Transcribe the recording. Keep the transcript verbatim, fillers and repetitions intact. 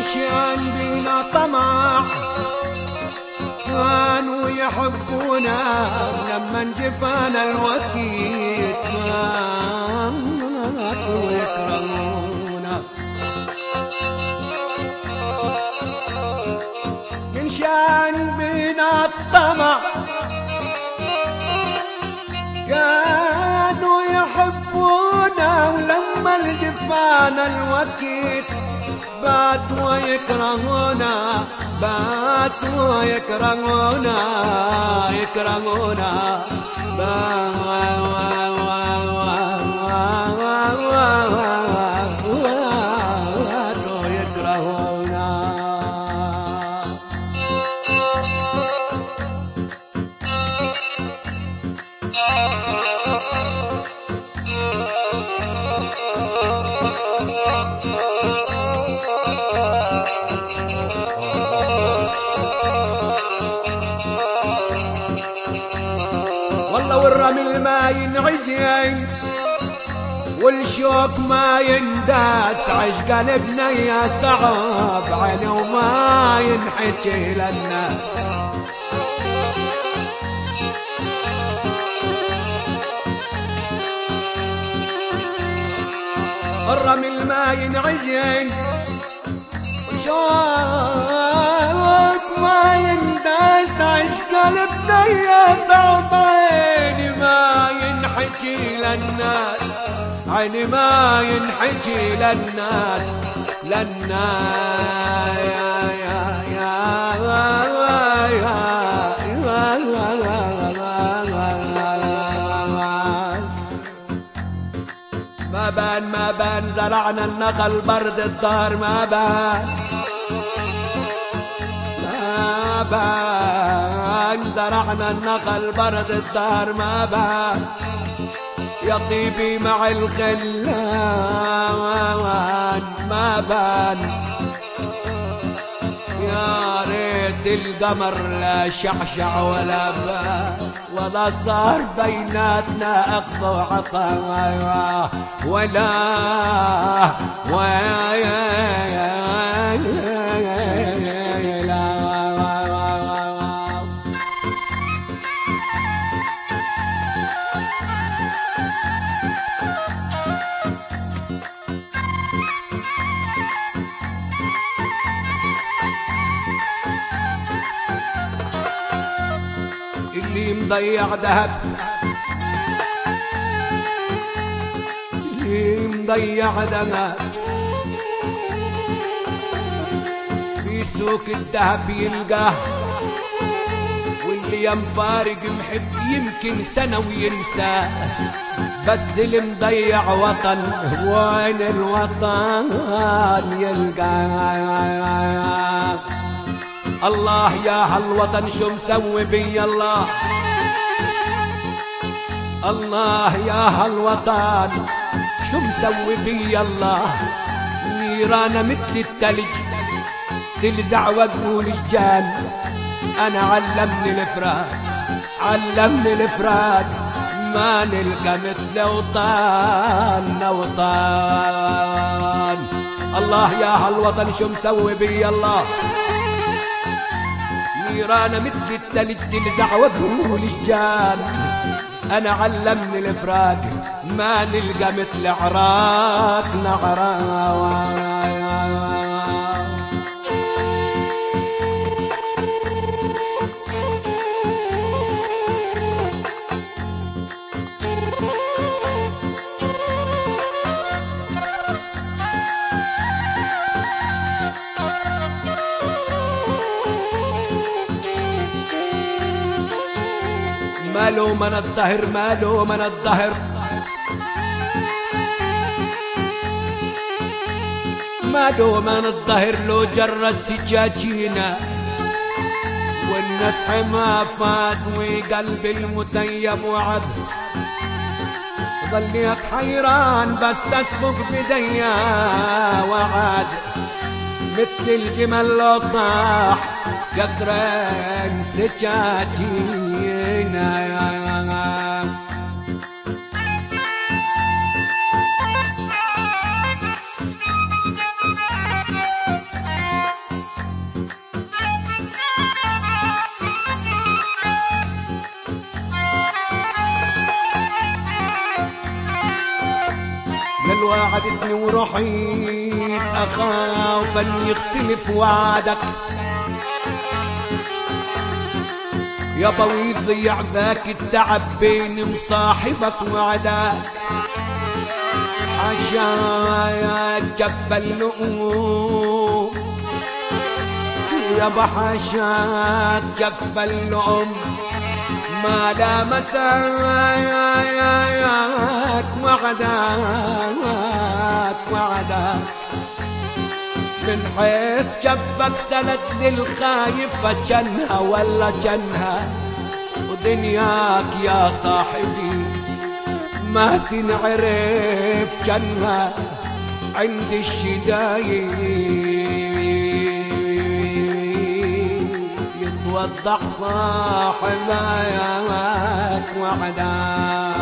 شان بينا طمع كانوا يحبونا لما انجفانا الوقيت ماتوا يكرهونا من شان بينا الطمع كانوا يحبونا ولما الجفانا الوقيت باتوا يكرهونا باتوا يكرهونا يكرهونا باتوا يكرهونا. والله والرمل ما ينعجن والشوك ما ينداس عش قلبنا يا صعب عينه وما ينحكي للناس. الرمل ما ينعجن والشوك ما ينداس عش قلبنا يا صعب عيني ما ينحكي للناس عيني ما ينحكي للناس للناس يا يا يا ما بان ما بان زرعنا النخل برد الدار ما بان ما بان زرعنا النخل برد الدار ما بان يا طيبي مع الخلان ما بان يا ريت القمر لا شعشع ولا بان ولا صار بيناتنا أخذ وعطاء ولا ولا اللي مضيع ذهب اللي مضيع ذهب بيسوق الذهب يلقاه واللي ينفارق محب يمكن سنة وينساه بس اللي مضيع وطن وين الوطن يلقاه. الله يا هالوطن شو مسوي بي الله الله يا هالوطن شو مسوي بي الله. نيرانة مثل التلج تلزع وتقول الجان انا علمني الفراق علمني الفراق ما نلقى مثل وطن وطن. الله يا هالوطن شو مسوي بي الله. نيرانة مثل التلج تلزع وتقول الجان انا علمني الفراق ما نلقى مثل عراقنا عراق. ماله من الظهر ماله من الظهر ماله من الظهر لو جرد سجاجينا والنسح ما فات وقلب المتيم وعد ظليت حيران بس اسبق بديا وعد مثل الجمل لو طاح قدرين سجاجينا. قال وعدتني ورحيت اخاف ان يختلف وعدك يابا ويضيع ذاك التعب بين مصاحبك وعداك حاشاك جف اللؤم يابا حاشاك جف اللؤم ما لامسك وعداك وعداك من حيث جفك سند للخايفة جنها ولا جنها ودنياك يا صاحبي ما تنعرف جنها عند الشدايد يتوضح صاحبك وعداك